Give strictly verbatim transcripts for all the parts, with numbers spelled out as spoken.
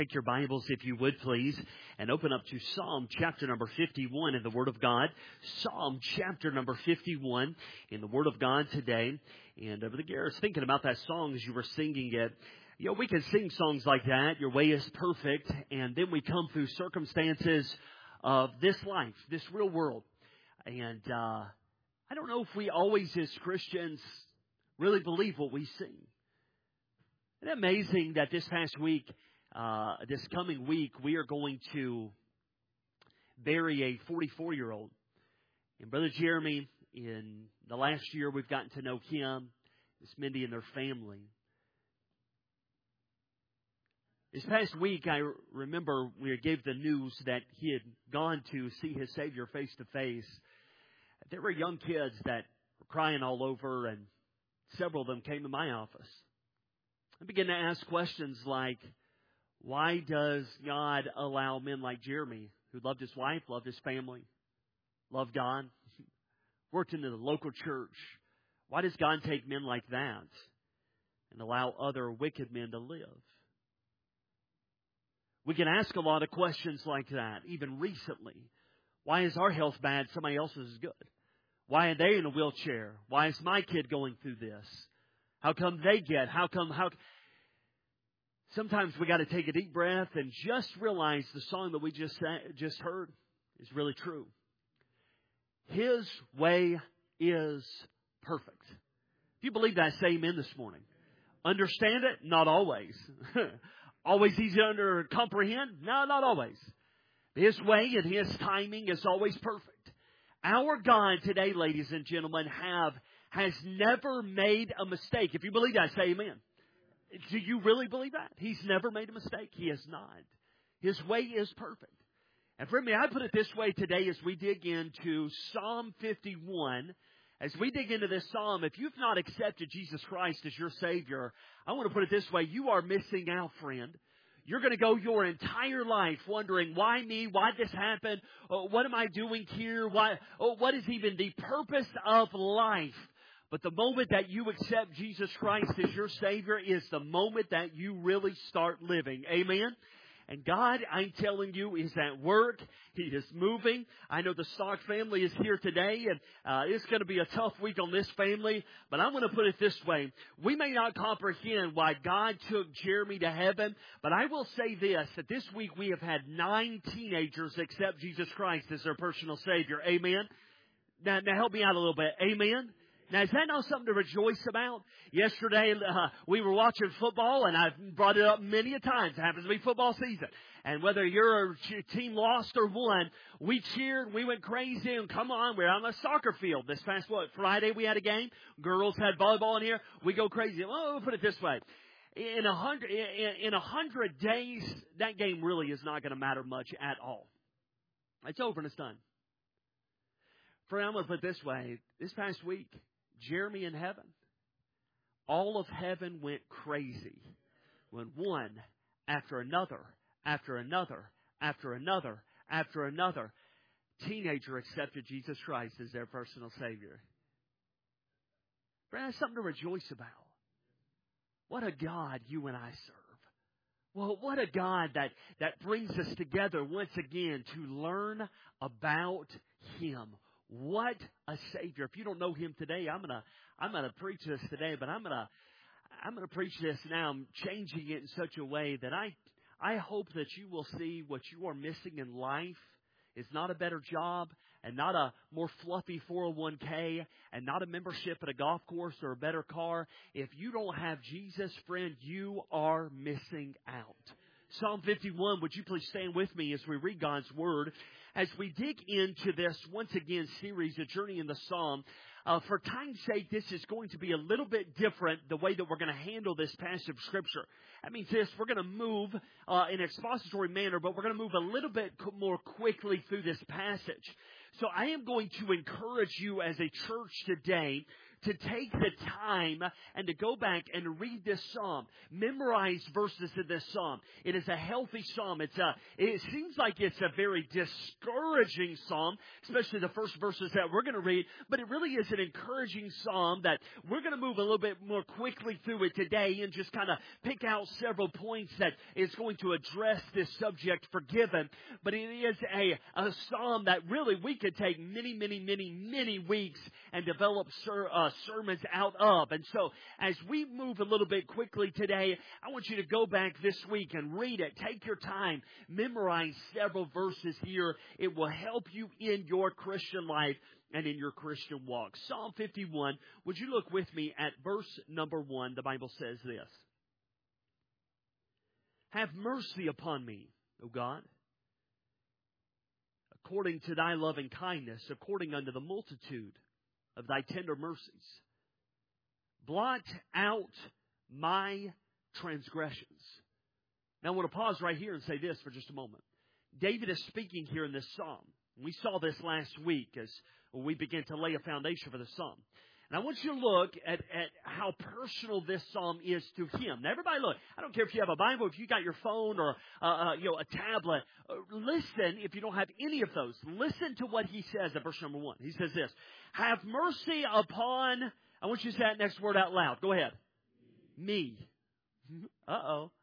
Take your Bibles, if you would, please, and open up to Psalm chapter number fifty-one in the Word of God. Psalm chapter number fifty-one in the Word of God today. And over the years, thinking about that song as you were singing it, you know, we can sing songs like that, Your Way is Perfect, and then we come through circumstances of this life, this real world. And uh, I don't know if we always, as Christians, really believe what we sing. Isn't it amazing that this past week, Uh, this coming week, we are going to bury a forty-four-year-old. And Brother Jeremy, in the last year, we've gotten to know him, Miss Mindy, and their family. This past week, I remember we gave the news that he had gone to see his Savior face to face. There were young kids that were crying all over, and several of them came to my office. I began to ask questions like, why does God allow men like Jeremy, who loved his wife, loved his family, loved God, worked in the local church, why does God take men like that and allow other wicked men to live? We can ask a lot of questions like that, even recently. Why is our health bad? Somebody else's is good. Why are they in a wheelchair? Why is my kid going through this? How come they get? How come? How? Sometimes we got to take a deep breath and just realize the song that we just just heard is really true. His way is perfect. If you believe that, say amen this morning. Understand it? Not always. Always easy to under comprehend? No, not always. His way and His timing is always perfect. Our God today, ladies and gentlemen, have has never made a mistake. If you believe that, say amen. Do you really believe that? He's never made a mistake. He has not. His way is perfect. And for me, I put it this way today as we dig into Psalm fifty-one. As we dig into this psalm, if you've not accepted Jesus Christ as your Savior, I want to put it this way. You are missing out, friend. You're going to go your entire life wondering, why me? Why this happened? Oh, what am I doing here? Why? Oh, what is even the purpose of life? But the moment that you accept Jesus Christ as your Savior is the moment that you really start living. Amen? And God, I'm telling you, is at work. He is moving. I know the Stock family is here today, and uh, it's going to be a tough week on this family. But I'm going to put it this way. We may not comprehend why God took Jeremy to heaven, but I will say this, that this week we have had nine teenagers accept Jesus Christ as their personal Savior. Amen? Now, now help me out a little bit. Amen? Now, is that not something to rejoice about? Yesterday, uh, we were watching football, and I've brought it up many a times. It happens to be football season. And whether your team lost or won, we cheered, we went crazy, and come on, we're on a soccer field. This past, what, Friday we had a game. Girls had volleyball in here. We go crazy. Well, we'll put it this way. In a hundred, in, in a hundred days, that game really is not going to matter much at all. It's over and it's done. Friend, I'm going to put it this way. This past week, Jeremy in heaven, all of heaven went crazy when one after another, after another, after another, after another teenager accepted Jesus Christ as their personal Savior. Friend, that's something to rejoice about. What a God you and I serve. Well, what a God that, that brings us together once again to learn about Him. What a Savior. If you don't know Him today, I'm gonna I'm gonna preach this today, but I'm gonna I'm gonna preach this now. I'm changing it in such a way that I I hope that you will see what you are missing in life is not a better job and not a more fluffy four oh one k and not a membership at a golf course or a better car. If you don't have Jesus, friend, you are missing out. Psalm fifty-one, would you please stand with me as we read God's Word? As we dig into this, once again, series, A Journey in the Psalm, uh, for time's sake, this is going to be a little bit different, the way that we're going to handle this passage of Scripture. That means this, we're going to move uh, in an expository manner, but we're going to move a little bit more quickly through this passage. So I am going to encourage you as a church today to take the time and to go back and read this psalm, memorize verses in this psalm. It is a healthy psalm. It's a, it seems like it's a very discouraging psalm, especially the first verses that we're going to read, but it really is an encouraging psalm that we're going to move a little bit more quickly through it today and just kind of pick out several points that is going to address this subject, forgiven. But it is a, a psalm that really we could take many, many, many, many weeks and develop ser- uh, sermons out of. And so as we move a little bit quickly today, I want you to go back this week and read it. Take your time. Memorize several verses here. It will help you in your Christian life and in your Christian walk. Psalm fifty-one, would you look with me at verse number one? The Bible says this. Have mercy upon me, O God, according to thy loving kindness, according unto the multitude of thy tender mercies. Blot out my transgressions. Now I want to pause right here and say this for just a moment. David is speaking here in this psalm. We saw this last week as we began to lay a foundation for the psalm. And I want you to look at, at how personal this psalm is to him. Now, everybody look. I don't care if you have a Bible, if you got your phone or uh, uh, you know a tablet. Uh, listen, if you don't have any of those, listen to what he says at verse number one. He says this, have mercy upon, I want you to say that next word out loud. Go ahead. Me. Uh-oh.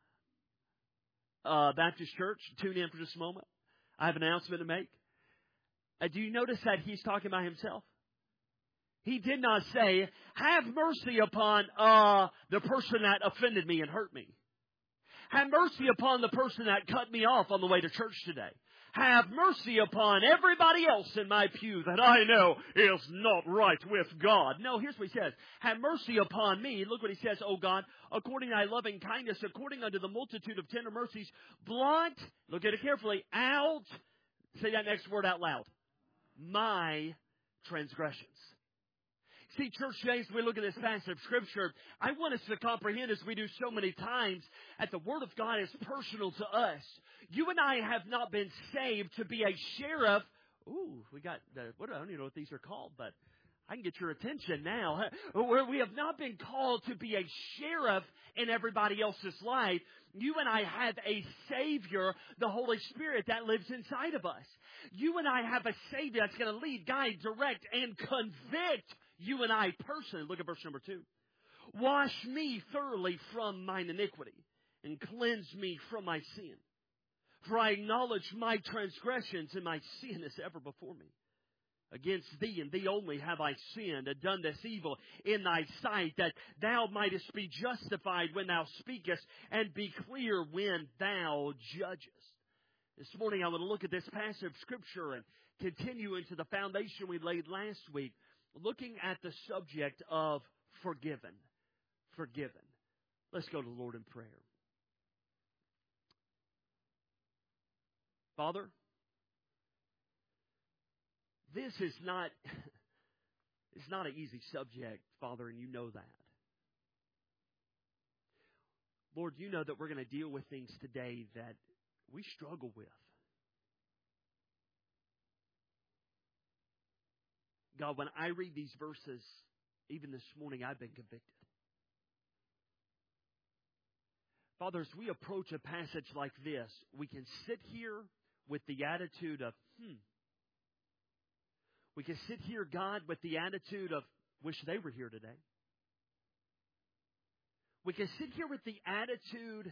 Uh, Baptist Church, tune in for just a moment. I have an announcement to make. Uh, do you notice that he's talking about himself? He did not say, have mercy upon uh, the person that offended me and hurt me. Have mercy upon the person that cut me off on the way to church today. Have mercy upon everybody else in my pew that I know is not right with God. No, here's what he says. Have mercy upon me. Look what he says, O God, according to thy loving kindness, according unto the multitude of tender mercies, blot, look at it carefully, out, say that next word out loud, my transgressions. See, church today, as we look at this passage of Scripture, I want us to comprehend, as we do so many times, that the Word of God is personal to us. You and I have not been saved to be a sheriff. Ooh, we got, the, what, I don't even know what these are called, but I can get your attention now. Where we have not been called to be a sheriff in everybody else's life. You and I have a Savior, the Holy Spirit, that lives inside of us. You and I have a Savior that's going to lead, guide, direct, and convict you and I personally. Look at verse number two. Wash me thoroughly from mine iniquity and cleanse me from my sin. For I acknowledge my transgressions, and my sin is ever before me. Against thee and thee only have I sinned and done this evil in thy sight, that thou mightest be justified when thou speakest and be clear when thou judgest. This morning I want to look at this passage of Scripture and continue into the foundation we laid last week, looking at the subject of forgiven. Forgiven. Let's go to the Lord in prayer. Father, this is not, it's not an easy subject, Father, and you know that. Lord, you know that we're going to deal with things today that we struggle with. God, when I read these verses, even this morning, I've been convicted. Father, as we approach a passage like this, we can sit here with the attitude of, hmm. We can sit here, God, with the attitude of, wish they were here today. We can sit here with the attitude,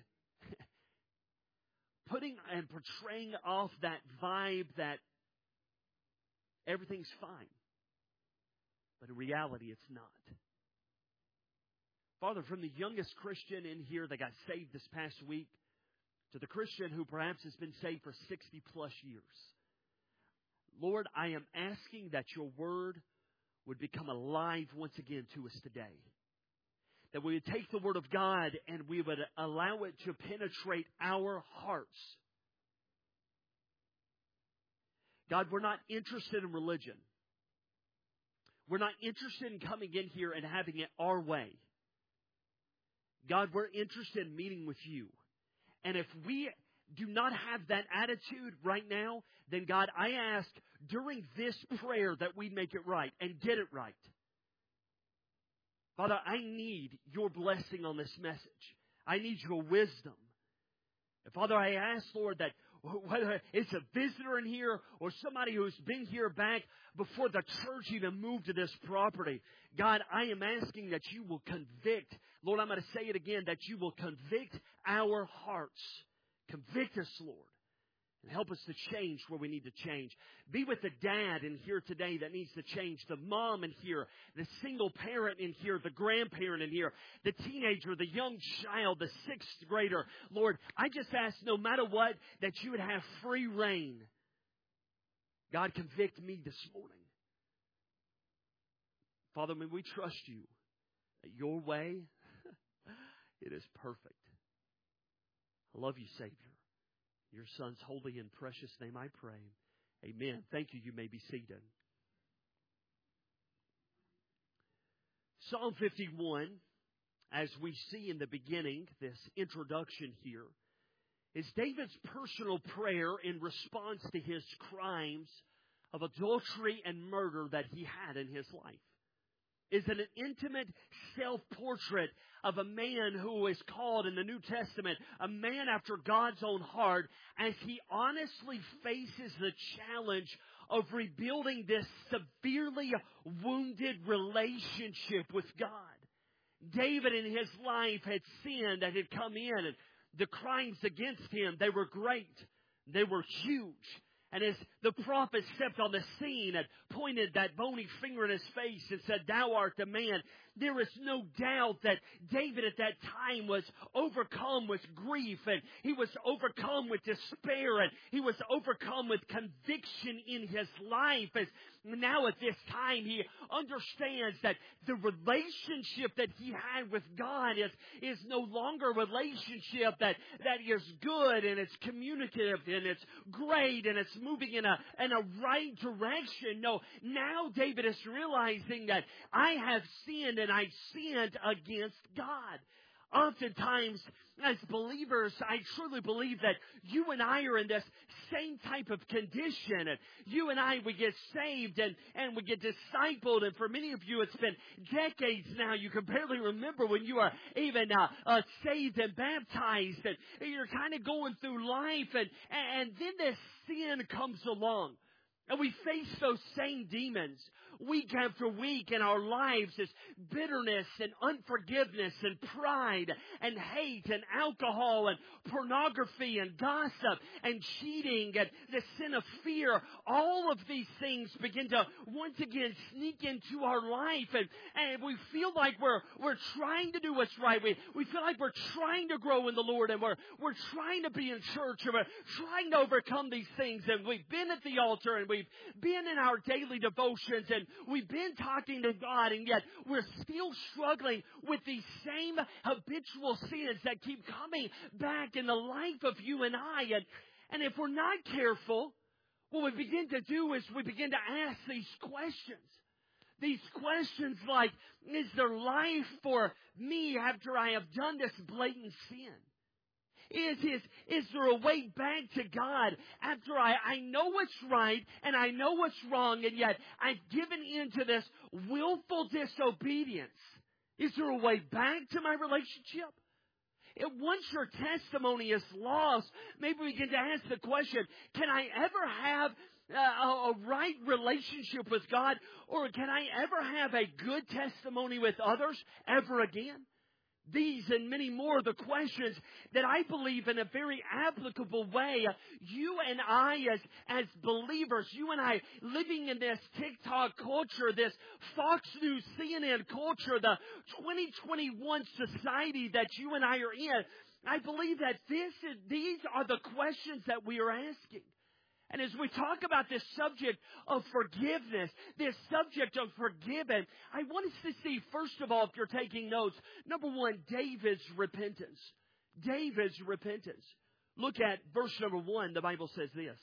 putting and portraying off that vibe that everything's fine. But in reality, it's not. Father, from the youngest Christian in here that got saved this past week to the Christian who perhaps has been saved for sixty plus years, Lord, I am asking that your word would become alive once again to us today. That we would take the word of God and we would allow it to penetrate our hearts. God, we're not interested in religion. We're not interested in coming in here and having it our way. God, we're interested in meeting with you. And if we do not have that attitude right now, then God, I ask during this prayer that we make it right and get it right. Father, I need your blessing on this message. I need your wisdom. And Father, I ask, Lord, that whether it's a visitor in here or somebody who's been here back before the church even moved to this property, God, I am asking that you will convict. Lord, I'm going to say it again, that you will convict our hearts. Convict us, Lord. And help us to change where we need to change. Be with the dad in here today that needs to change. The mom in here. The single parent in here. The grandparent in here. The teenager. The young child. The sixth grader. Lord, I just ask no matter what that you would have free reign. God, convict me this morning. Father, may we trust you that your way, it is perfect. I love you, Savior. In your Son's holy and precious name I pray. Amen. Thank you. You may be seated. Psalm fifty-one, as we see in the beginning, this introduction here, is David's personal prayer in response to his crimes of adultery and murder that he had in his life. Is an intimate self-portrait of a man who is called in the New Testament a man after God's own heart, as he honestly faces the challenge of rebuilding this severely wounded relationship with God. David in his life had sinned that had come in, and the crimes against him, they were great. They were huge. And as the prophet stepped on the scene and pointed that bony finger in his face and said, "Thou art the man," there is no doubt that David at that time was overcome with grief, and he was overcome with despair, and he was overcome with conviction in his life. As now at this time he understands that the relationship that he had with God is, is no longer a relationship that, that is good and it's communicative and it's great and it's moving in a, in a right direction. No, now David is realizing that I have sinned and I've sinned against God. Oftentimes, as believers, I truly believe that you and I are in this same type of condition. And you and I, we get saved and, and we get discipled. And for many of you, it's been decades now. You can barely remember when you are even uh, uh, saved and baptized. And you're kind of going through life. And, and then this sin comes along. And we face those same demons week after week in our lives, as bitterness and unforgiveness and pride and hate and alcohol and pornography and gossip and cheating and the sin of fear. All of these things begin to once again sneak into our life, and, and we feel like we're we're trying to do what's right. We we feel like we're trying to grow in the Lord, and we're we're trying to be in church, and we're trying to overcome these things. And we've been at the altar, and we've been in our daily devotions, and we've been talking to God, and yet we're still struggling with these same habitual sins that keep coming back in the life of you and I. And, and if we're not careful, what we begin to do is we begin to ask these questions. These questions like, is there life for me after I have done this blatant sin? Is, is, is there a way back to God after I, I know what's right and I know what's wrong, and yet I've given in to this willful disobedience? Is there a way back to my relationship? If once your testimony is lost, maybe we begin to ask the question, can I ever have a, a right relationship with God, or can I ever have a good testimony with others ever again? These and many more are the questions that I believe in a very applicable way. You and I as, as believers, you and I living in this TikTok culture, this Fox News, C N N culture, the twenty twenty-one society that you and I are in, I believe that this is, these are the questions that we are asking. And as we talk about this subject of forgiveness, this subject of forgiven, I want us to see, first of all, if you're taking notes, number one, David's repentance. David's repentance. Look at verse number one. The Bible says this.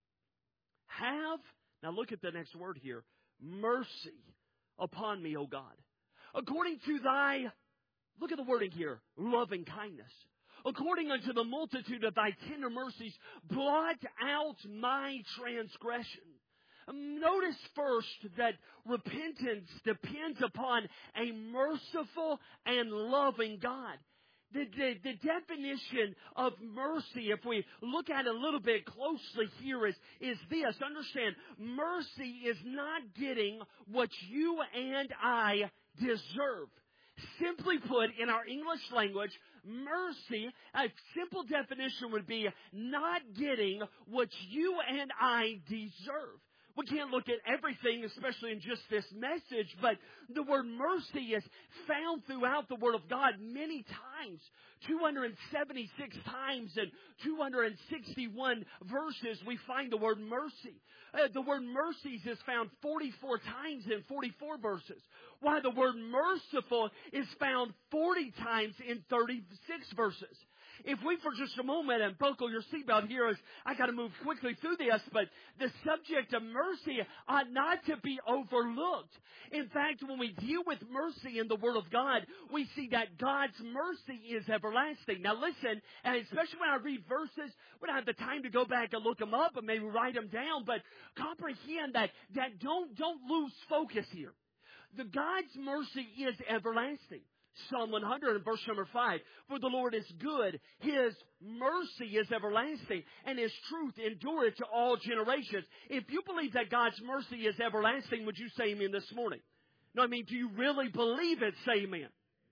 Have, now look at the next word here, mercy upon me, O God. According to thy, look at the wording here, loving kindness. According unto the multitude of thy tender mercies, blot out my transgression. Notice first that repentance depends upon a merciful and loving God. The, the, the definition of mercy, if we look at it a little bit closely here, is, is this. Understand, mercy is not getting what you and I deserve. Simply put, in our English language, mercy, a simple definition would be not getting what you and I deserve. We can't look at everything, especially in just this message, but the word mercy is found throughout the Word of God many times. two hundred seventy-six times in two hundred sixty-one verses we find the word mercy. Uh, the word mercies is found forty-four times in forty-four verses, while the word merciful is found forty times in thirty-six verses. If we for just a moment and buckle your seatbelt here, as I got to move quickly through this, but the subject of mercy ought not to be overlooked. In fact, when we deal with mercy in the Word of God, we see that God's mercy is everlasting. Now listen, and especially when I read verses, we don't have the time to go back and look them up and maybe write them down, but comprehend that, that don't, don't lose focus here. The God's mercy is everlasting. Psalm one hundred and verse number five, for the Lord is good, His mercy is everlasting, and His truth endureth to all generations. If you believe that God's mercy is everlasting, would you say amen this morning? No, I mean, do you really believe it? Say amen.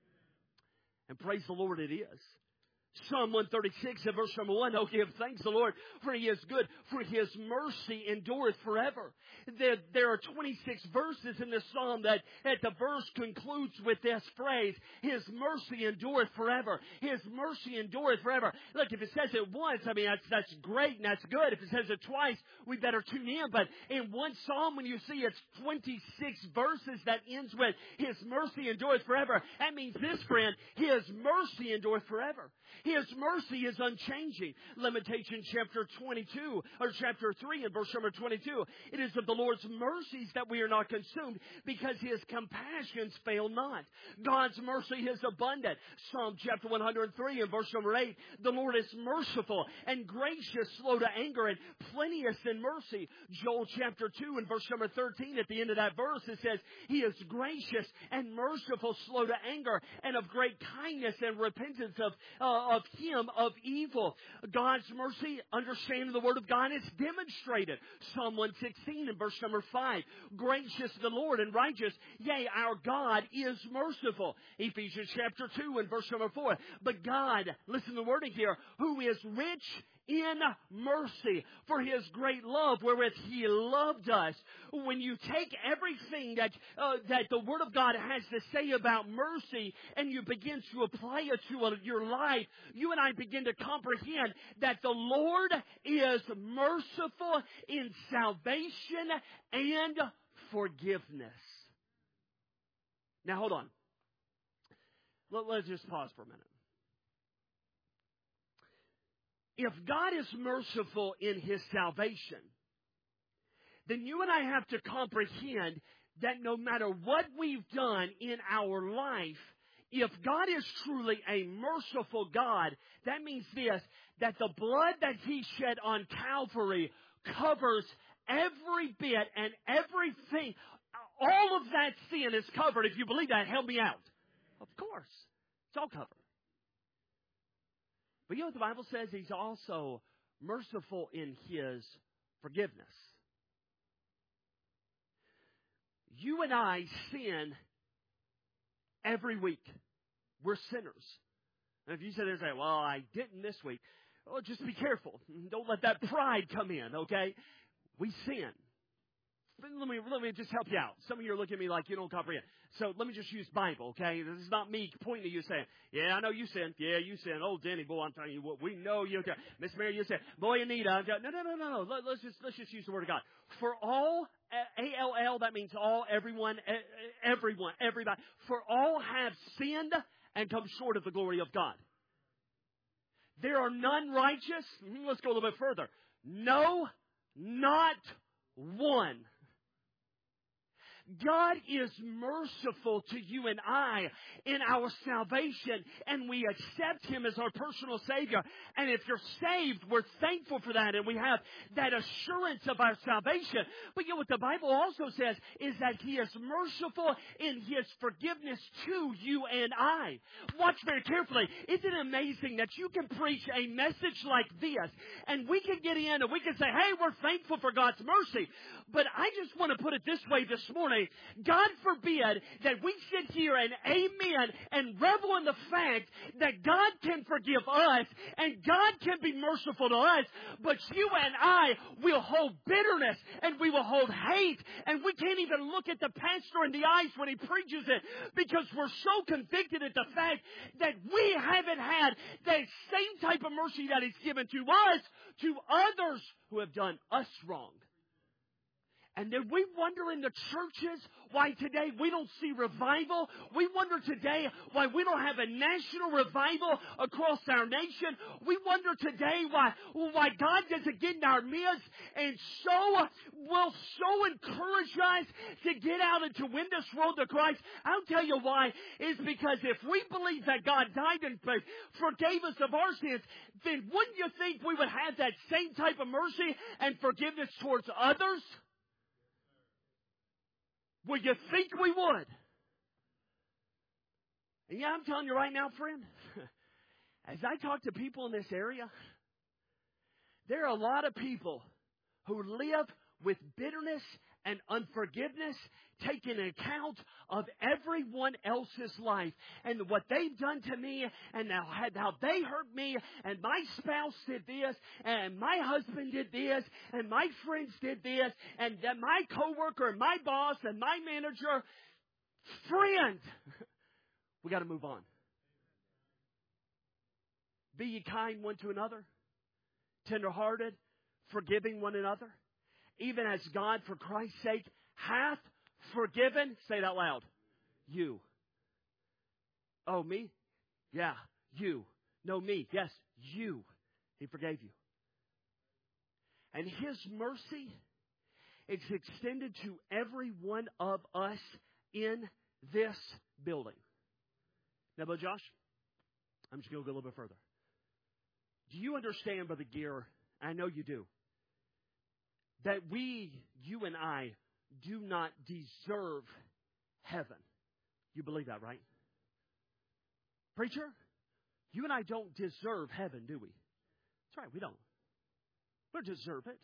And praise the Lord, it is. Psalm one thirty-six and verse number one, oh, give thanks to the Lord, for He is good, for His mercy endureth forever. There, there are twenty-six verses in this psalm that, that the verse concludes with this phrase, His mercy endureth forever. His mercy endureth forever. Look, if it says it once, I mean, that's, that's great and that's good. If it says it twice, we better tune in. But in one psalm, when you see it's twenty-six verses that ends with His mercy endureth forever, that means this, friend, His mercy endureth forever. His mercy is unchanging. Lamentation chapter twenty-two, or chapter three and verse number twenty-two. It is of the Lord's mercies that we are not consumed, because His compassions fail not. God's mercy is abundant. Psalm chapter one hundred three and verse number eight. The Lord is merciful and gracious, slow to anger, and plenteous in mercy. Joel chapter two and verse number thirteen, at the end of that verse, it says, He is gracious and merciful, slow to anger, and of great kindness and repentance of uh, of Him of evil. God's mercy, understanding the Word of God, is demonstrated. Psalm one sixteen and verse number five. Gracious the Lord and righteous, yea, our God is merciful. Ephesians chapter two and verse number four. But God, listen to the wording here, who is rich in mercy, for His great love wherewith He loved us. When you take everything that uh, that the Word of God has to say about mercy and you begin to apply it to your life, you and I begin to comprehend that the Lord is merciful in salvation and forgiveness. Now hold on. Let, let's just pause for a minute. If God is merciful in His salvation, then you and I have to comprehend that no matter what we've done in our life, if God is truly a merciful God, that means this, that the blood that He shed on Calvary covers every bit and everything. All of that sin is covered. If you believe that, help me out. Of course. It's all covered. But you know what the Bible says? He's also merciful in His forgiveness. You and I sin every week. We're sinners. And if you sit there and say, well, I didn't this week, well, just be careful. Don't let that pride come in, okay? We sin. Let me, let me just help you out. Some of you are looking at me like you don't comprehend. So let me just use Bible, okay? This is not me pointing at you saying, yeah, I know you sin. Yeah, you sin. Oh, Denny, boy, I'm telling you what, we know you. Okay. Miss Mary, you sin. Boy, Anita, I'm telling, no, no, no, no, no. Let, let's just, let's just use the Word of God. For all, A L L, that means all, everyone, everyone, everybody. For all have sinned and come short of the glory of God. There are none righteous. Let's go a little bit further. No, not one. God is merciful to you and I in our salvation, and we accept Him as our personal Savior. And if you're saved, we're thankful for that, and we have that assurance of our salvation. But you know what the Bible also says is that He is merciful in His forgiveness to you and I. Watch very carefully. Isn't it amazing that you can preach a message like this, and we can get in and we can say, hey, we're thankful for God's mercy. But I just want to put it this way this morning. God forbid that we sit here and amen and revel in the fact that God can forgive us and God can be merciful to us, but you and I will hold bitterness and we will hold hate, and we can't even look at the pastor in the eyes when he preaches it because we're so convicted at the fact that we haven't had that same type of mercy that He's given to us to others who have done us wrong. And then we wonder in the churches why today we don't see revival. We wonder today why we don't have a national revival across our nation. We wonder today why, why God doesn't get in our midst and so will so encourage us to get out and to win this world to Christ. I'll tell you why. It's because if we believe that God died and forgave us of our sins, then wouldn't you think we would have that same type of mercy and forgiveness towards others? Would you think we would? And yeah, I'm telling you right now, friend, as I talk to people in this area, there are a lot of people who live with bitterness and unforgiveness, taking account of everyone else's life and what they've done to me and how, how they hurt me, and my spouse did this and my husband did this and my friends did this and that my coworker and my boss and my manager. Friend, we got to move on. Be ye kind one to another, tenderhearted, forgiving one another, even as God, for Christ's sake, hath forgiven. Say it out loud. You. Oh, me? Yeah, you. No, me. Yes, you. He forgave you. And His mercy is extended to every one of us in this building. Now, Brother Josh, I'm just going to go a little bit further. Do you understand, Brother Gear? I know you do. That we, you and I, do not deserve heaven. You believe that, right? Preacher, you and I don't deserve heaven, do we? That's right, we don't. We don't deserve it.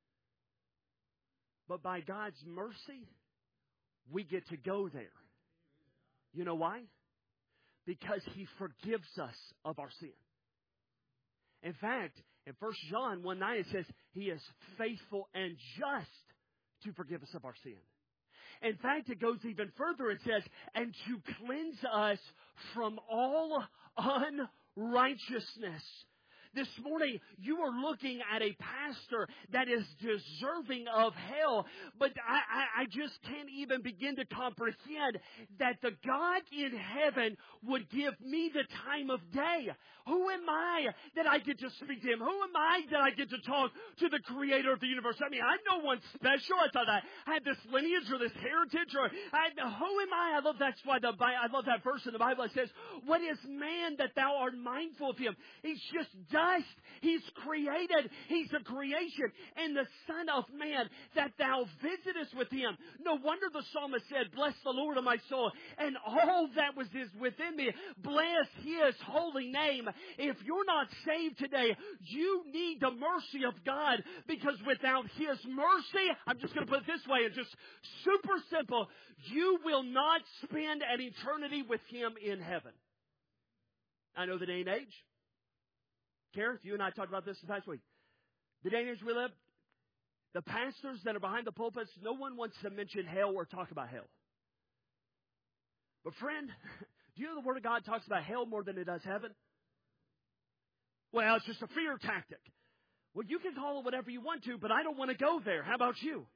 But by God's mercy, we get to go there. You know why? Because He forgives us of our sin. In fact, in First John one nine it says, He is faithful and just to forgive us of our sin. In fact, it goes even further. It says, and to cleanse us from all unrighteousness. This morning, you are looking at a pastor that is deserving of hell. But I, I, I just can't even begin to comprehend that the God in heaven would give me the time of day. Who am I that I get to speak to Him? Who am I that I get to talk to the Creator of the universe? I mean, I'm no one special. I thought I had this lineage or this heritage. Or I, who am I? I love that's why the I love that verse in the Bible that says, "What is man that Thou art mindful of him?" He's just dust. He's created. He's a creation. And the Son of Man, that Thou visitest with Him. No wonder the psalmist said, "Bless the Lord, O my soul, and all that was is within me. Bless His holy name." If you're not saved today, you need the mercy of God, because without His mercy, I'm just going to put it this way, it's just super simple, you will not spend an eternity with Him in heaven. I know the day and age. Gareth, you and I talked about this this past week. The day and age we live, the pastors that are behind the pulpits, no one wants to mention hell or talk about hell. But friend, do you know the Word of God talks about hell more than it does heaven? Well, it's just a fear tactic. Well, you can call it whatever you want to, but I don't want to go there. How about you?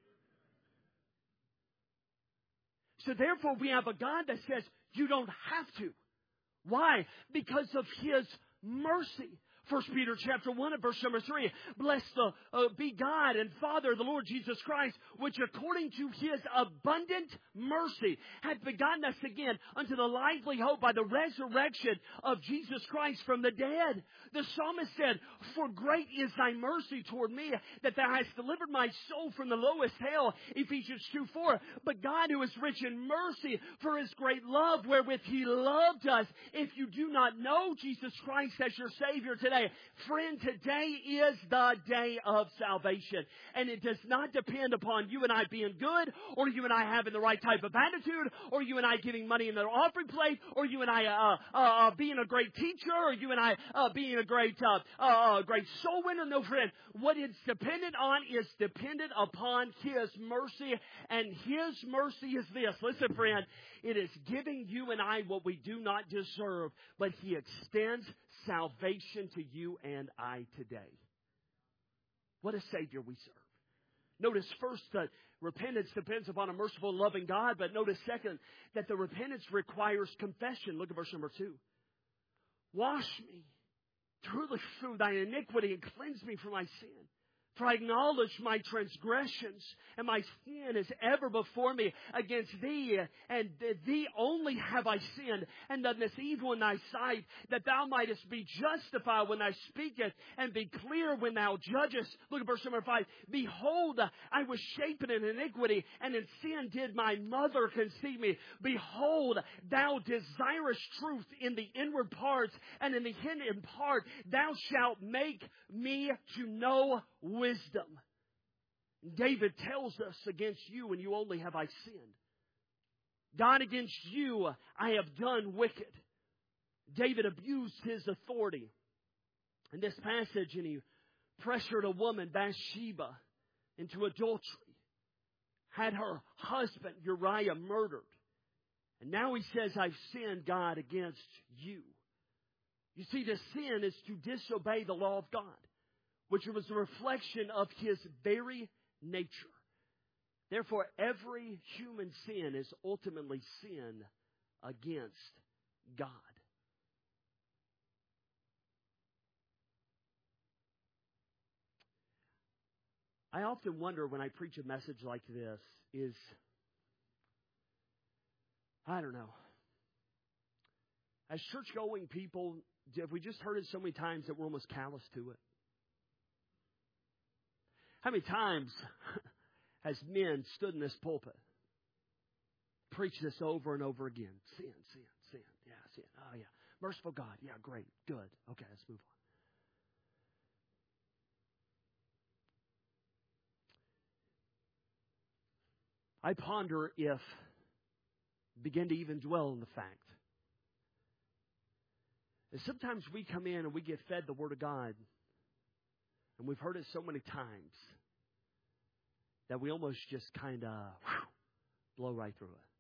So therefore, we have a God that says you don't have to. Why? Because of His mercy. First Peter chapter one and verse number three. Blessed the, uh, be God and Father of the Lord Jesus Christ, which according to His abundant mercy hath begotten us again unto the lively hope by the resurrection of Jesus Christ from the dead. The psalmist said, for great is thy mercy toward me, that thou hast delivered my soul from the lowest hell. Ephesians two four. But God, who is rich in mercy, for His great love wherewith He loved us. If you do not know Jesus Christ as your Savior today, friend, today is the day of salvation. And it does not depend upon you and I being good, or you and I having the right type of attitude, or you and I giving money in the offering plate, or you and I uh, uh, being a great teacher, or you and I uh, being a great uh, uh, great soul winner. No, friend. What it's dependent on is dependent upon His mercy. And His mercy is this. Listen, friend. It is giving you and I what we do not deserve, but He extends salvation to you and I today. What a Savior we serve. Notice first that repentance depends upon a merciful, loving God, but notice second that the repentance requires confession. Look at verse number two. Wash me truly through thy iniquity and cleanse me from my sin. For I acknowledge my transgressions, and my sin is ever before me. Against thee, and thee only have I sinned, and done this evil in thy sight, that thou mightest be justified when thou speakest, and be clear when thou judgest. Look at verse number five. Behold, I was shapen in iniquity, and in sin did my mother conceive me. Behold, thou desirest truth in the inward parts, and in the hidden part thou shalt make me to know wisdom. David tells us, against you and you only have I sinned. God, against you I have done wicked. David abused his authority in this passage, and he pressured a woman, Bathsheba, into adultery. Had her husband, Uriah, murdered. And now he says, I've sinned, God, against you. You see, to sin is to disobey the law of God, which was a reflection of His very nature. Therefore, every human sin is ultimately sin against God. I often wonder when I preach a message like this is, I don't know, as church-going people, have we just heard it so many times that we're almost callous to it? How many times has men stood in this pulpit, preached this over and over again? Sin, sin, sin. Yeah, sin. Oh, yeah. Merciful God. Yeah, great. Good. Okay, let's move on. I ponder if, begin to even dwell on the fact that sometimes we come in and we get fed the Word of God, and we've heard it so many times that we almost just kind of blow right through it.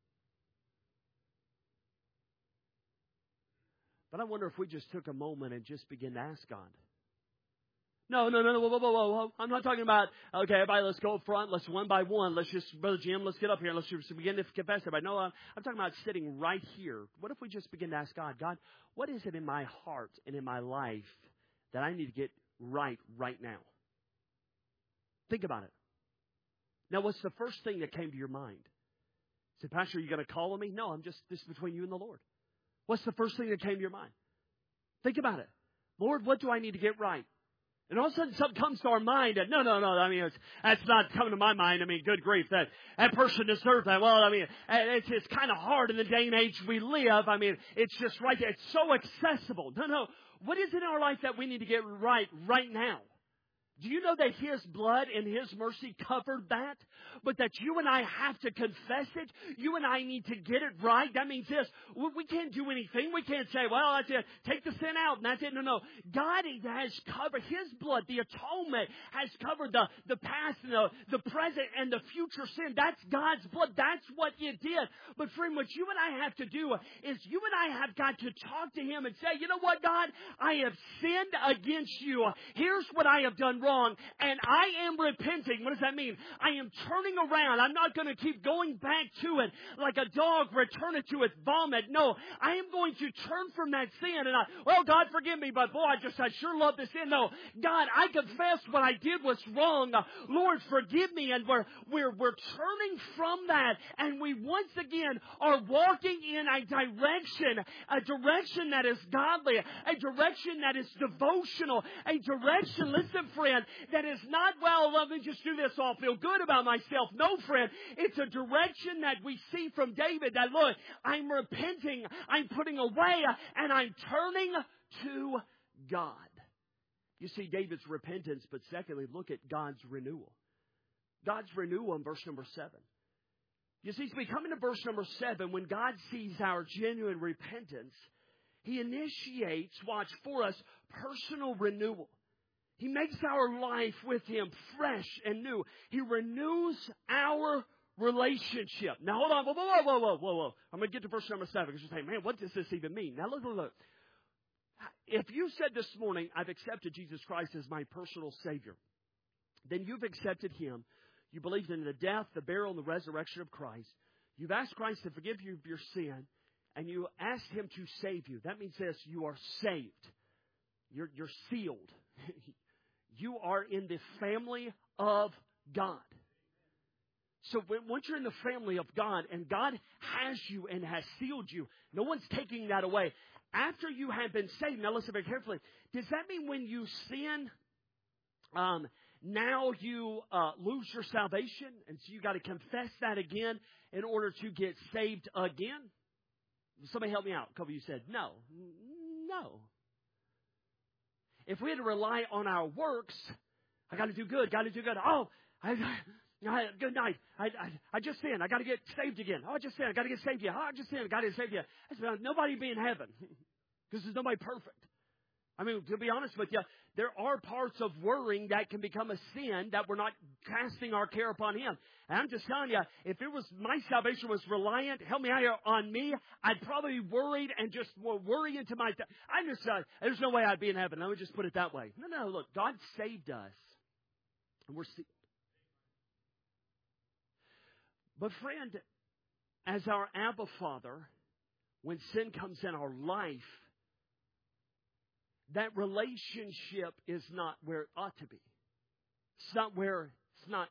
But I wonder if we just took a moment and just begin to ask God. No, no, no, no, whoa, whoa, whoa, whoa. I'm not talking about, okay, everybody, let's go up front. Let's one by one. Let's just, Brother Jim, let's get up here. Let's just begin to confess everybody. No, I'm, I'm talking about sitting right here. What if we just begin to ask God, God, what is it in my heart and in my life that I need to get right right now? Think about it. Now, what's the first thing that came to your mind? Say, Pastor, are you going to call on me? No, I'm just, this is between you and the Lord. What's the first thing that came to your mind? Think about it. Lord, what do I need to get right? And all of a sudden something comes to our mind that, no, no, no, I mean, it's, that's not coming to my mind. I mean, good grief, that, that person deserves that. Well, I mean, it's, it's kind of hard in the day and age we live. I mean, it's just right there. It's so accessible. No, no. What is it in our life that we need to get right right now? Do you know that His blood and His mercy covered that? But that you and I have to confess it. You and I need to get it right. That means this. We can't do anything. We can't say, well, that's it. Take the sin out and that's it. No, no. God has covered His blood. The atonement has covered the, the past and the, the present and the future sin. That's God's blood. That's what it did. But friend, what you and I have to do is you and I have got to talk to Him and say, you know what, God? I have sinned against you. Here's what I have done wrong. wrong, and I am repenting. What does that mean? I am turning around. I'm not going to keep going back to it like a dog returneth to its vomit. No, I am going to turn from that sin. And I, well, God forgive me, but boy, I just, I sure love this sin. No, God, I confess what I did was wrong. Uh, Lord, forgive me. And we're, we're, we're turning from that. And we once again are walking in a direction, a direction that is godly, a direction that is devotional, a direction, listen, friend, that is not, well, let me just do this so I'll feel good about myself. No, friend, it's a direction that we see from David that, look, I'm repenting, I'm putting away, and I'm turning to God. You see David's repentance, but secondly, look at God's renewal. God's renewal in verse number seven. You see, as we come into verse number seven, when God sees our genuine repentance, He initiates, watch for us, personal renewal. He makes our life with Him fresh and new. He renews our relationship. Now, hold on. Whoa, whoa, whoa, whoa, whoa, whoa. I'm going to get to verse number seven because you're saying, man, what does this even mean? Now, look, look, look. If you said this morning, I've accepted Jesus Christ as my personal Savior, then you've accepted Him. You believed in the death, the burial, and the resurrection of Christ. You've asked Christ to forgive you of your sin, and you asked Him to save you. That means this, you are saved. You're, you're sealed. You are in the family of God. So when, once you're in the family of God, and God has you and has sealed you, no one's taking that away. After you have been saved, now listen very carefully, does that mean when you sin, um, now you uh, lose your salvation, and so you got to confess that again in order to get saved again? Somebody help me out. A couple of you said no. No. If we had to rely on our works, I got to do good, got to do good. Oh, I, I, good night. I, I, I just sinned. I got to get saved again. Oh, I just sinned. I got to get saved again. Oh, I just sinned. I got to get saved again. That's, nobody be in heaven because there's nobody perfect. I mean, to be honest with you, there are parts of worrying that can become a sin that we're not casting our care upon Him. And I'm just telling you, if it was my salvation was reliant, help me out here, on me, I'd probably be worried and just worry into my. Th- I just uh, there's no way I'd be in heaven. Let me just put it that way. No, no, look, God saved us, and we're sealed. But friend, as our Abba Father, when sin comes in our life, that relationship is not where it ought to be. It's not where, it's not,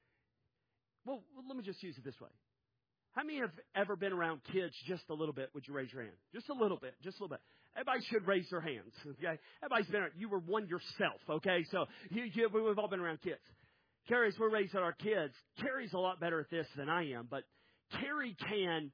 well, let me just use it this way. How many have ever been around kids just a little bit? Would you raise your hand? Just a little bit, just a little bit. Everybody should raise their hands, okay? Everybody's been around, you were one yourself, okay? So you, you, we've all been around kids. Carrie, as we're raising our kids, Carrie's a lot better at this than I am, but Carrie can,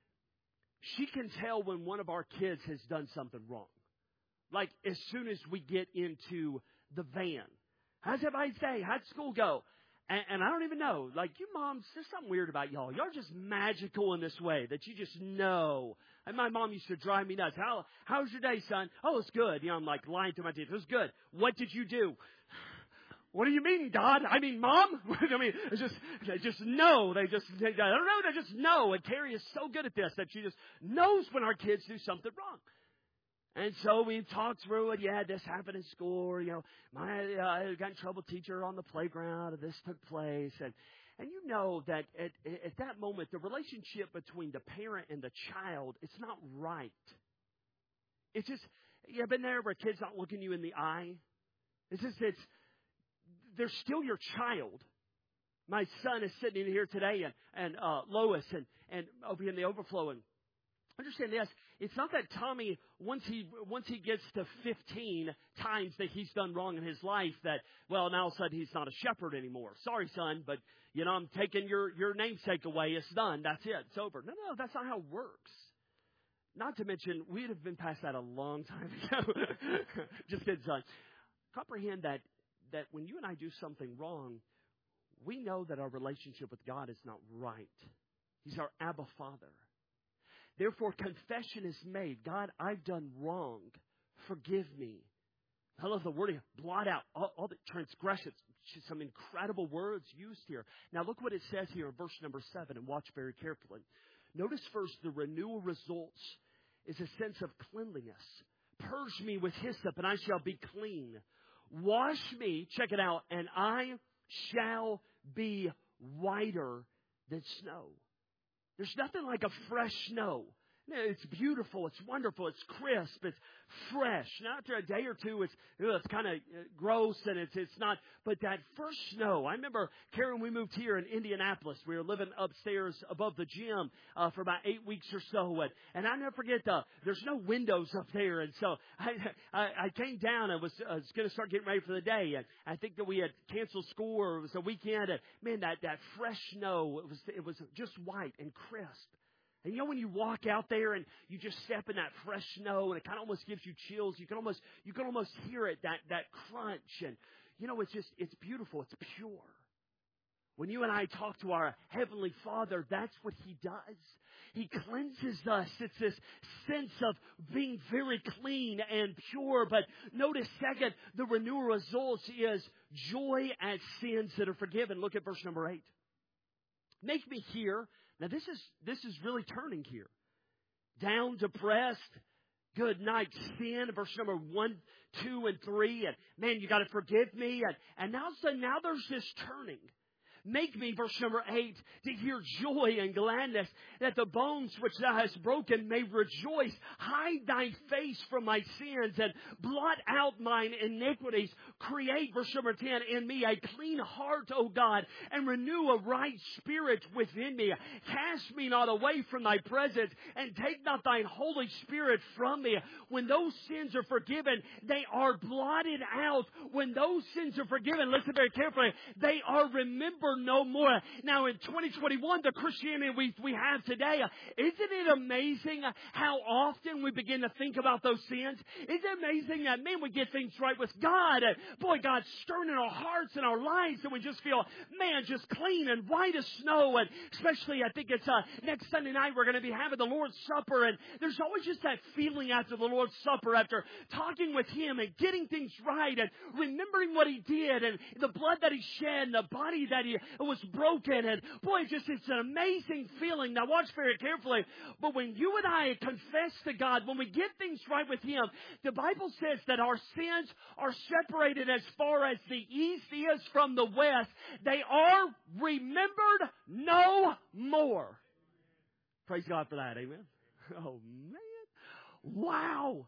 she can tell when one of our kids has done something wrong. Like, as soon as we get into the van. How's everybody say? How'd school go? And, and I don't even know. Like, you moms, there's something weird about y'all. Y'all are just magical in this way that you just know. And my mom used to drive me nuts. How, how was your day, son? Oh, it's good. You know, I'm like lying to my teeth. It was good. What did you do? What do you mean, God? I mean, Mom? I mean, it's just, they just know. They just, they, I don't know. They just know. And Carrie is so good at this that she just knows when our kids do something wrong. And so we talked through it. Yeah, this happened in school. Or, you know, my uh, I got in trouble teacher on the playground, and this took place. And and you know that at, at that moment, the relationship between the parent and the child, it's not right. It's just, you ever been there where a kid's not looking you in the eye? It's just, it's, they're still your child. My son is sitting in here today, and, and uh, Lois, and, and over in the overflow, and understand this, it's not that Tommy, once he once he gets to fifteen times that he's done wrong in his life, that, well, now all of a sudden he's not a shepherd anymore. Sorry, son, but, you know, I'm taking your, your namesake away. It's done. That's it. It's over. No, no, that's not how it works. Not to mention, we'd have been past that a long time ago. Just kidding, son. Comprehend that, that when you and I do something wrong, we know that our relationship with God is not right. He's our Abba Father. Therefore, confession is made. God, I've done wrong. Forgive me. I love the wording. Blot out all, all the transgressions. Some incredible words used here. Now, look what it says here in verse number seven, and watch very carefully. Notice first the renewal results is a sense of cleanliness. Purge me with hyssop, and I shall be clean. Wash me, check it out, and I shall be whiter than snow. There's nothing like a fresh snow. It's beautiful. It's wonderful. It's crisp. It's fresh. Now, after a day or two, it's it's kind of gross and it's it's not. But that first snow, I remember, Karen, we moved here in Indianapolis. We were living upstairs above the gym uh, for about eight weeks or so, and and I never forget the there's no windows up there, and so I I, I came down. I was I was going to start getting ready for the day, and I think that we had canceled school or it was a weekend, and man, that that fresh snow, it was it was just white and crisp. And you know when you walk out there and you just step in that fresh snow and it kind of almost gives you chills. You can almost you can almost hear it, that that crunch. And you know, it's just it's beautiful. It's pure. When you and I talk to our Heavenly Father, that's what He does. He cleanses us. It's this sense of being very clean and pure. But notice, second, the renewal results is joy at sins that are forgiven. Look at verse number eight. Make me hear. Now, this is this is really turning here. Down, depressed, good night, sin, verse number one, two, and three. And, man, you got to forgive me. And, and now, so now there's this turning. Make me, verse number eight, to hear joy and gladness, that the bones which thou hast broken may rejoice. Hide thy face from my sins and blot out mine iniquities. Create, verse number ten, in me a clean heart, O God, and renew a right spirit within me. Cast me not away from thy presence, and take not thine Holy Spirit from me. When those sins are forgiven, they are blotted out. When those sins are forgiven, listen very carefully, they are remembered no more. Now in twenty twenty-one, the Christianity we, we have today, isn't it amazing how often we begin to think about those sins? Isn't it amazing that, man, we get things right with God, and boy, God's stirring in our hearts and our lives, and we just feel, man, just clean and white as snow. And especially, I think it's uh, next Sunday night, we're going to be having the Lord's Supper, and there's always just that feeling after the Lord's Supper, after talking with Him and getting things right and remembering what He did and the blood that He shed and the body that He it was broken, and boy, just it's an amazing feeling. Now watch very carefully. But when you and I confess to God, when we get things right with Him, the Bible says that our sins are separated as far as the east is from the west. They are remembered no more. Praise God for that. Amen. Oh man. Wow.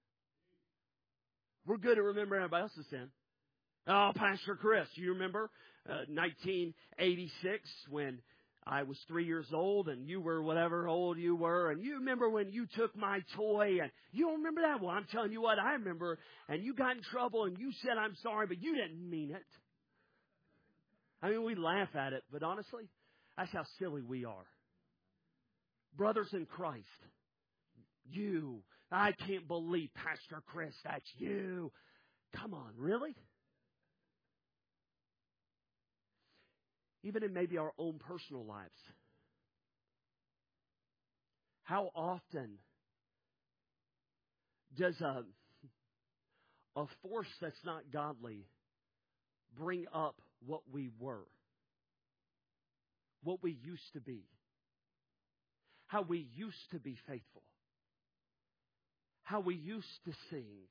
We're good at remembering everybody else's sin. Oh, Pastor Chris, you remember uh, nineteen eighty-six when I was three years old and you were whatever old you were, and you remember when you took my toy, and you don't remember that? Well, I'm telling you what, I remember, and you got in trouble and you said I'm sorry, but you didn't mean it. I mean, we laugh at it, but honestly, that's how silly we are. Brothers in Christ, you, I can't believe, Pastor Chris, that's you. Come on, really? Even in maybe our own personal lives. How often does a, a force that's not godly bring up what we were? What we used to be? How we used to be faithful? How we used to sing?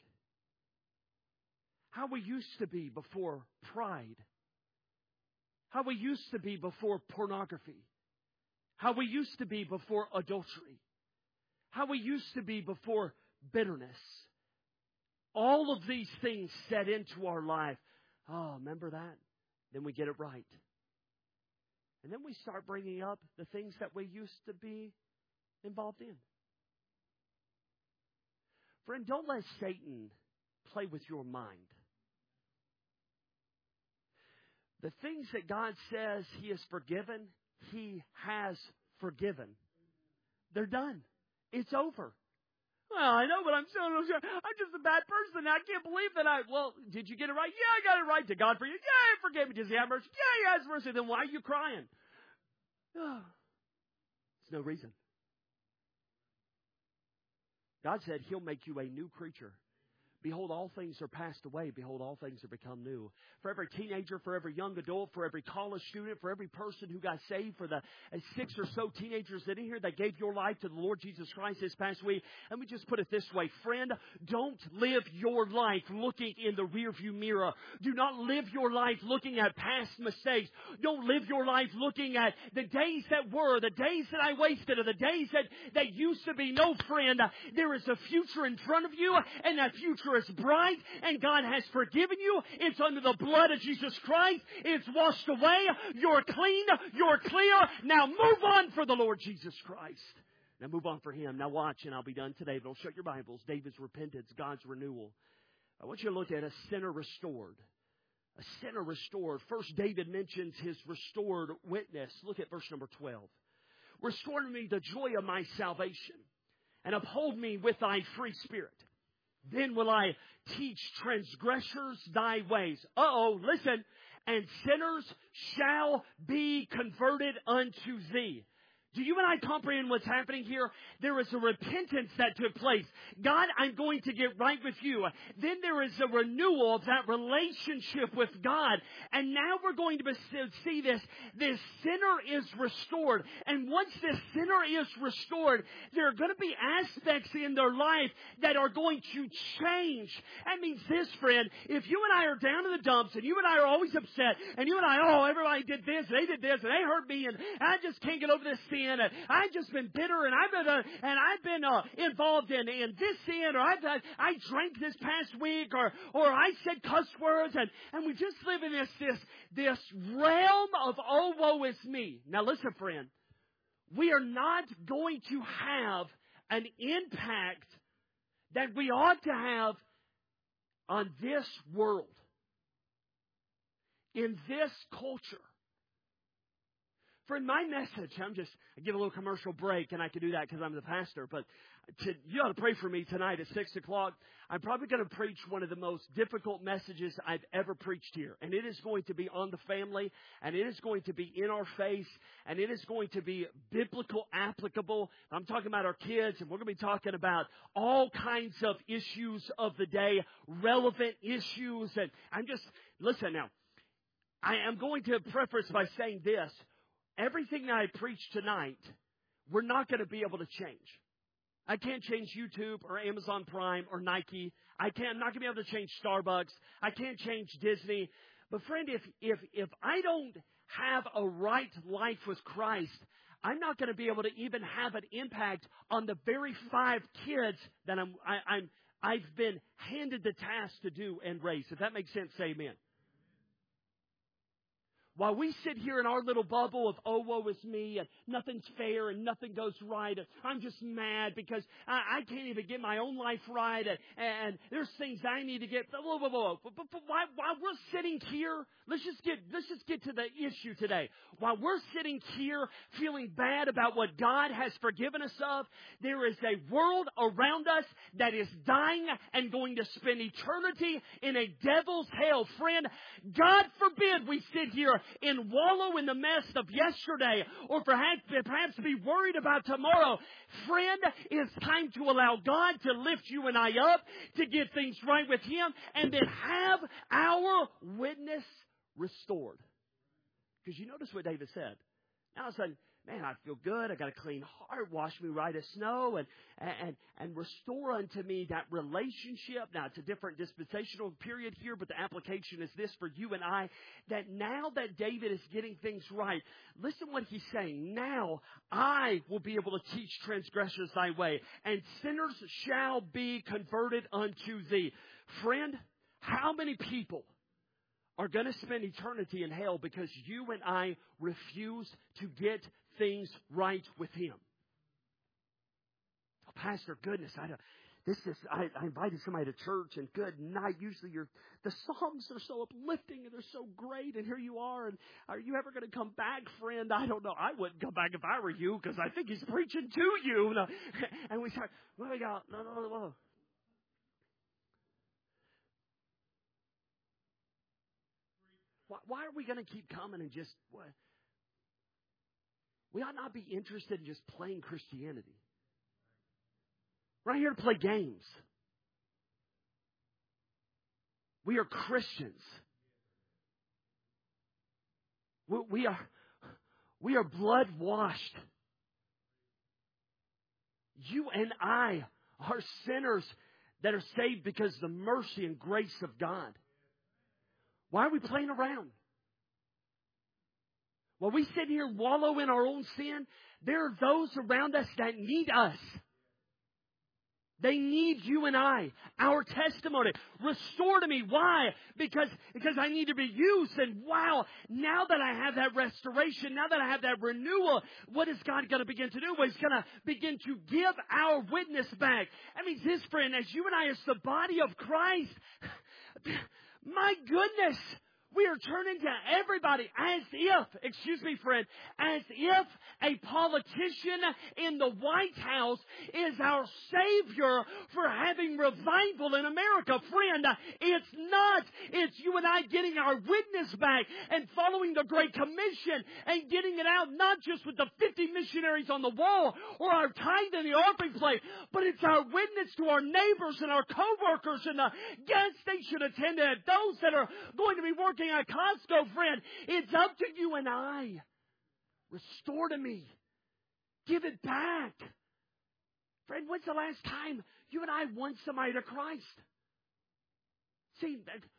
How we used to be before pride? How we used to be before pornography. How we used to be before adultery. How we used to be before bitterness. All of these things set into our life. Oh, remember that? Then we get it right. And then we start bringing up the things that we used to be involved in. Friend, don't let Satan play with your mind. The things that God says He has forgiven, He has forgiven. They're done. It's over. Well, I know, but I'm so I'm just a bad person. I can't believe that I... Well, did you get it right? Yeah, I got it right. Did God forgive you? Yeah, He forgave me. Does He have mercy? Yeah, He has mercy. Then why are you crying? Oh, there's no reason. God said He'll make you a new creature. Behold, all things are passed away. Behold, all things have become new. For every teenager, for every young adult, for every college student, for every person who got saved, for the uh, six or so teenagers that in here that gave your life to the Lord Jesus Christ this past week, let me just put it this way. Friend, don't live your life looking in the rearview mirror. Do not live your life looking at past mistakes. Don't live your life looking at the days that were, the days that I wasted, or the days that, that used to be. No, friend, there is a future in front of you, and that future is bright, and God has forgiven you. It's under the blood of Jesus Christ. It's washed away. You're clean. You're clear. Now move on for the Lord Jesus Christ. Now move on for Him. Now watch, and I'll be done today, but don't shut your Bibles. David's repentance, God's renewal. I want you to look at a sinner restored. A sinner restored. First, David mentions his restored witness. Look at verse number twelve. Restore to me the joy of my salvation, and uphold me with thy free spirit. Then will I teach transgressors thy ways. Uh-oh, listen. And sinners shall be converted unto thee. Do you and I comprehend what's happening here? There is a repentance that took place. God, I'm going to get right with you. Then there is a renewal of that relationship with God. And now we're going to see this. This sinner is restored. And once this sinner is restored, there are going to be aspects in their life that are going to change. That means this, friend. If you and I are down in the dumps, and you and I are always upset, and you and I, oh, everybody did this, they did this, and they hurt me, and I just can't get over this sin. And I've just been bitter, and I've been uh, and I've been uh, involved in, in this sin, or I've uh, I drank this past week, or or I said cuss words, and, and we just live in this this this realm of oh woe is me. Now listen, friend, we are not going to have an impact that we ought to have on this world, in this culture. Friend, my message, I'm just, I give a little commercial break, and I can do that because I'm the pastor, but to, you ought to pray for me tonight at six o'clock. I'm probably going to preach one of the most difficult messages I've ever preached here, and it is going to be on the family, and it is going to be in our face, and it is going to be biblical applicable. I'm talking about our kids, and we're going to be talking about all kinds of issues of the day, relevant issues, and I'm just, listen now, I am going to preface by saying this. Everything that I preach tonight, we're not going to be able to change. I can't change YouTube or Amazon Prime or Nike. I can't, I'm not going to be able to change Starbucks. I can't change Disney. But friend, if, if, if I don't have a right life with Christ, I'm not going to be able to even have an impact on the very five kids that I'm, I, I'm, I've been handed the task to do and raise. If that makes sense, say amen. While we sit here in our little bubble of, oh, woe is me, and nothing's fair, and nothing goes right, and I'm just mad because I, I can't even get my own life right, and, and there's things I need to get, whoa, whoa, whoa. But, but, but while, while we're sitting here, let's just get, let's just get to the issue today. While we're sitting here feeling bad about what God has forgiven us of, there is a world around us that is dying and going to spend eternity in a devil's hell. Friend, God forbid we sit here and wallow in the mess of yesterday, or perhaps, perhaps be worried about tomorrow. Friend, it's time to allow God to lift you and I up, to get things right with Him, and then have our witness restored. Because you notice what David said. Now all of a sudden, man, I feel good. I got a clean heart. Wash me white as snow, and, and, and restore unto me that relationship. Now, it's a different dispensational period here, but the application is this for you and I, that now that David is getting things right, listen what he's saying. Now I will be able to teach transgressors thy way, and sinners shall be converted unto thee. Friend, how many people are going to spend eternity in hell because you and I refuse to get things right with Him? Oh, Pastor, goodness, I don't, this is, I, I invited somebody to church, and good night. Usually your the songs are so uplifting and they're so great, and here you are, and are you ever going to come back, friend? I don't know. I wouldn't come back if I were you, because I think he's preaching to you. And we start, well, we got, no, no, no, no. Why are we going to keep coming and just, what? We ought not be interested in just playing Christianity. We're not here to play games. We are Christians. We, we are, we are blood washed. You and I are sinners that are saved because of the mercy and grace of God. Why are we playing around? While we sit here and wallow in our own sin, there are those around us that need us. They need you and I, our testimony. Restore to me. Why? Because, because I need to be used. And wow, now that I have that restoration, now that I have that renewal, what is God going to begin to do? Well, He's going to begin to give our witness back. I mean, this friend, as you and I as the body of Christ, my goodness, we are turning to everybody as if, excuse me, friend, as if a politician in the White House is our Savior for having revival in America. Friend, it's not. It's you and I getting our witness back and following the Great Commission and getting it out, not just with the fifty missionaries on the wall or our tithe in the offering plate, but it's our witness to our neighbors and our co-workers and the gas station attendant, those that are going to be working at Costco, friend. It's up to you and I. Restore to me. Give it back. Friend, when's the last time you and I won somebody to Christ? See,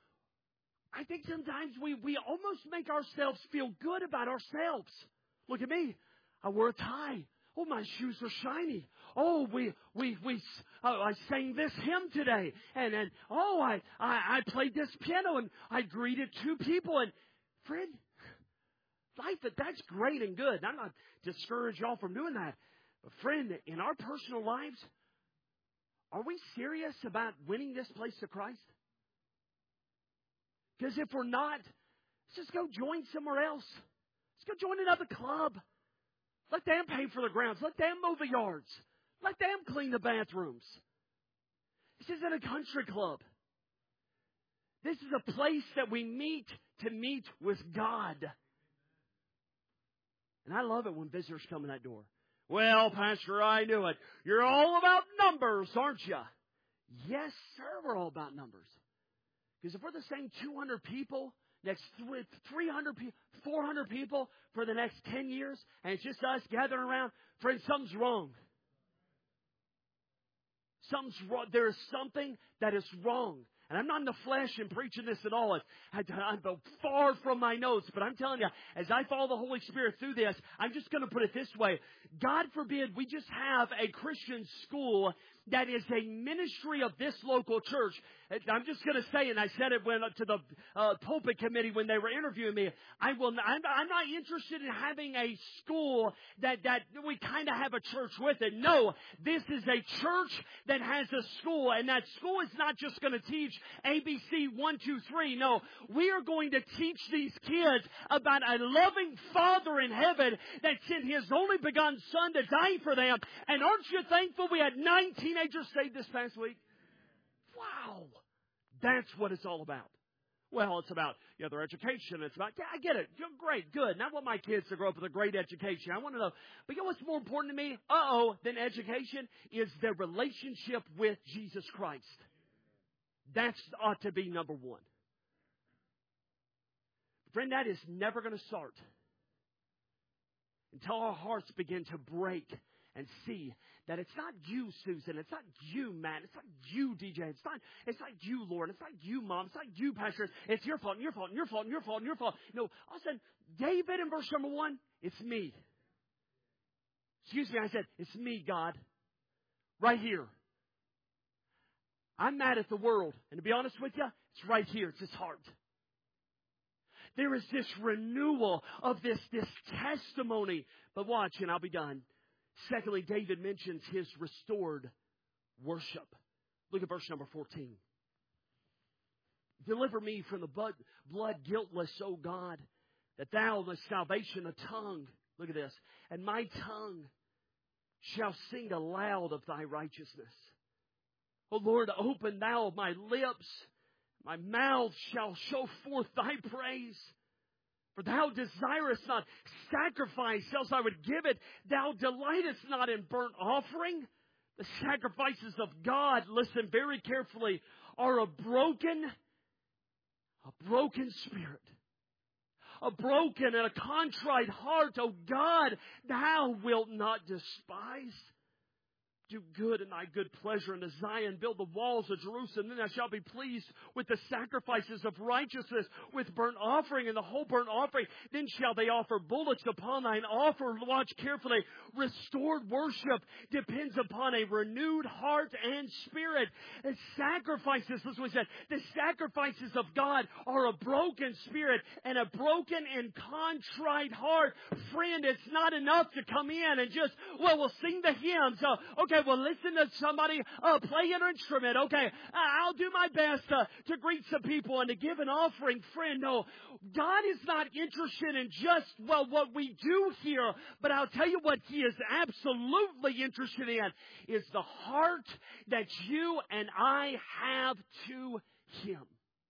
I think sometimes we, we almost make ourselves feel good about ourselves. Look at me. I wore a tie. Oh, my shoes were shiny. Oh, we we we. Oh, I sang this hymn today, and and oh, I, I I played this piano, and I greeted two people. And friend, life that's great and good. I'm not discouraging y'all from doing that, but friend, in our personal lives, are we serious about winning this place to Christ? Because if we're not, let's just go join somewhere else. Let's go join another club. Let them pay for the grounds. Let them mow the yards. Let them clean the bathrooms. This isn't a country club. This is a place that we meet to meet with God. And I love it when visitors come in that door. Well, Pastor, I knew it. You're all about numbers, aren't you? Yes, sir, we're all about numbers. Because if we're the same two hundred people, next three hundred people, four hundred people for the next ten years, and it's just us gathering around, friends, something's wrong. Something's wrong. There is something that is wrong. And I'm not in the flesh and preaching this at all. I, I'm far from my notes. But I'm telling you, as I follow the Holy Spirit through this, I'm just going to put it this way. God forbid we just have a Christian school that is a ministry of this local church. I'm just going to say, and I said it when to the uh, pulpit committee when they were interviewing me, I will. Not, I'm, I'm not interested in having a school that that we kind of have a church with it. No, this is a church that has a school, and that school is not just going to teach A B C one two three. No, we are going to teach these kids about a loving Father in heaven that sent His only begotten Son to die for them. And aren't you thankful we had nine teenagers saved this past week? Wow. That's what it's all about. Well, it's about you know, their education. It's about, yeah, I get it. You're great, good. And I want my kids to grow up with a great education. I want to know. But you know what's more important to me, uh-oh, than education is their relationship with Jesus Christ. That ought to be number one. Friend, that is never going to start until our hearts begin to break and see that it's not you, Susan. It's not you, Matt. It's not you, D J. It's not, it's not you, Lord. It's not you, Mom. It's not you, Pastor. It's your fault, and your fault, and your fault, and your fault, and your fault. No, all of a sudden, David in verse number one, it's me. Excuse me, I said, it's me, God. Right here. I'm mad at the world. And to be honest with you, it's right here. It's His heart. There is this renewal of this, this testimony. But watch, and I'll be done. Secondly, David mentions his restored worship. Look at verse number fourteen. Deliver me from the blood, blood guiltless, O God, that thou, the salvation, a tongue, look at this, and my tongue shall sing aloud of thy righteousness. O Lord, open thou my lips, my mouth shall show forth thy praise. For thou desirest not sacrifice, else I would give it. Thou delightest not in burnt offering. The sacrifices of God, listen very carefully, are a broken A broken spirit. A broken and a contrite heart, O God, Thou wilt not despise. Do good in Thy good pleasure unto Zion. Build the walls of Jerusalem. Then Thou shalt be pleased with the sacrifices of righteousness, with burnt offering and the whole burnt offering. Then shall they offer bullocks upon Thine altar. Watch carefully. Restored worship depends upon a renewed heart and spirit. And sacrifices, that's what we said. The sacrifices of God are a broken spirit and a broken and contrite heart. Friend, it's not enough to come in and just, well, we'll sing the hymns. Uh, okay. Well, listen to somebody uh, play an instrument. Okay, I'll do my best uh, to greet some people and to give an offering. Friend, no, God is not interested in just, well, what we do here. But I'll tell you what He is absolutely interested in is the heart that you and I have to Him.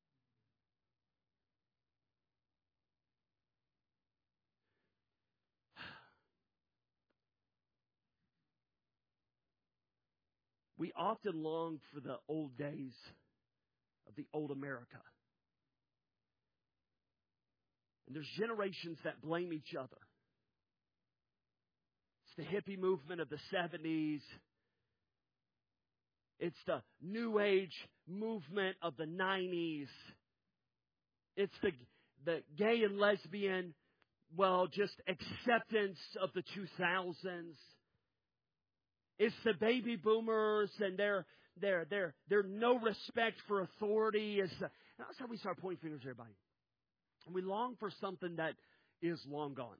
We often long for the old days of the old America. And there's generations that blame each other. It's the hippie movement of the seventies. It's the New Age movement of the nineties. It's the, the gay and lesbian, well, just acceptance of the two thousands. It's the baby boomers and their their their their no respect for authority. Is that's how we start pointing fingers at everybody. And we long for something that is long gone.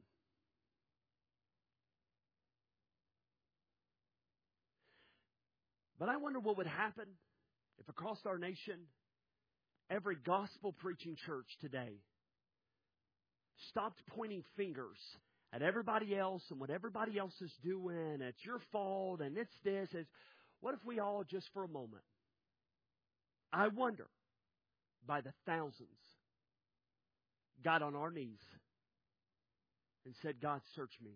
But I wonder what would happen if across our nation, every gospel preaching church today stopped pointing fingers at everybody else and what everybody else is doing. It's your fault and it's this. It's, what if we all just for a moment, I wonder, by the thousands, got on our knees and said, God, search me.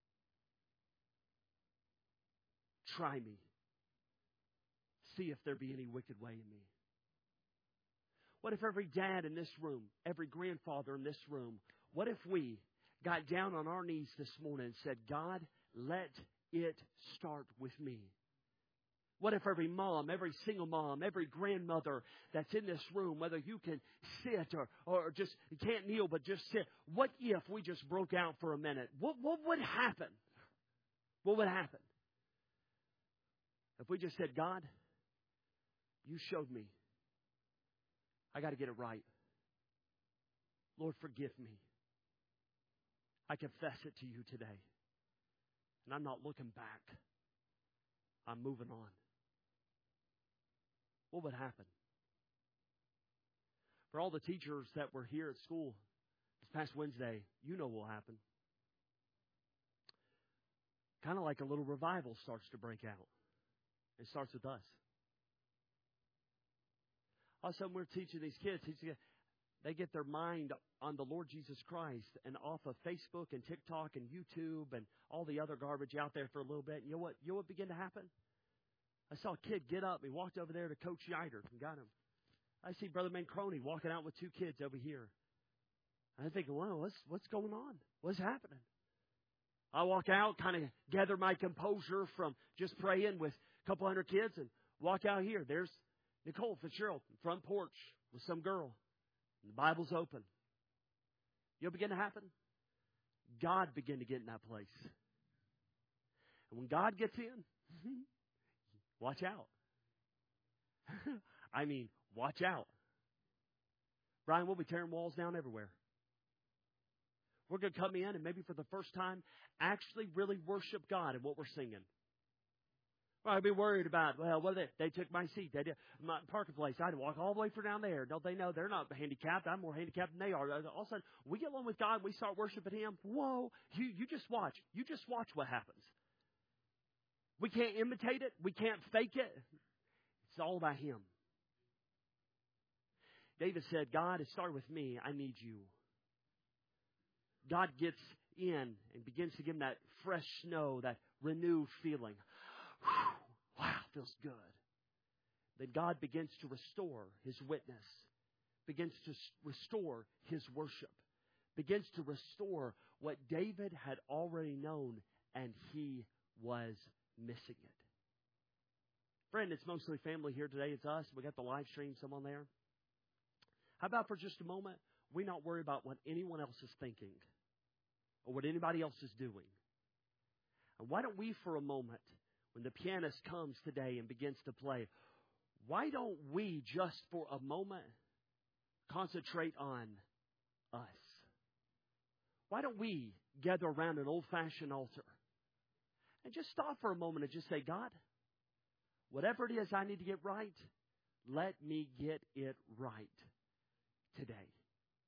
Try me. See if there be any wicked way in me. What if every dad in this room, every grandfather in this room, what if we got down on our knees this morning and said, God, let it start with me? What if every mom, every single mom, every grandmother that's in this room, whether you can sit or, or just you can't kneel but just sit, what if we just broke out for a minute? What, what would happen? What would happen? If we just said, God, you showed me. I got to get it right. Lord, forgive me. I confess it to you today. And I'm not looking back. I'm moving on. What would happen? For all the teachers that were here at school this past Wednesday, you know what will happen. Kind of like a little revival starts to break out. It starts with us. All of a sudden we're teaching these kids, teaching, they get their mind on the Lord Jesus Christ and off of Facebook and TikTok and YouTube and all the other garbage out there for a little bit. And you know what? You know what began to happen? I saw a kid get up. He walked over there to Coach Yider and got him. I see Brother Mancroni walking out with two kids over here. I'm thinking, well, what's, what's going on? What's happening? I walk out, kind of gather my composure from just praying with a couple hundred kids and walk out here. There's Nicole Fitzgerald, front porch with some girl. And the Bible's open. You know what began to happen? God began to get in that place. And when God gets in, watch out. I mean, watch out. Brian, we'll be tearing walls down everywhere. We're going to come in and maybe for the first time actually really worship God in what we're singing. Well, I'd be worried about, well, what they, they took my seat. They did my parking place. I had to walk all the way from down there. Don't they know they're not handicapped? I'm more handicapped than they are. All of a sudden, we get along with God and we start worshiping Him. Whoa, you, you just watch. You just watch what happens. We can't imitate it. We can't fake it. It's all about Him. David said, God, it started with me. I need you. God gets in and begins to give him that fresh snow, that renewed feeling. Whew, wow, feels good. Then God begins to restore His witness, begins to restore his worship, begins to restore what David had already known, and he was missing it. Friend, it's mostly family here today. It's us. We got the live stream, someone there. How about for just a moment, we not worry about what anyone else is thinking or what anybody else is doing. And why don't we for a moment, when the pianist comes today and begins to play, why don't we just for a moment concentrate on us? Why don't we gather around an old-fashioned altar and just stop for a moment and just say, God, whatever it is I need to get right, let me get it right today.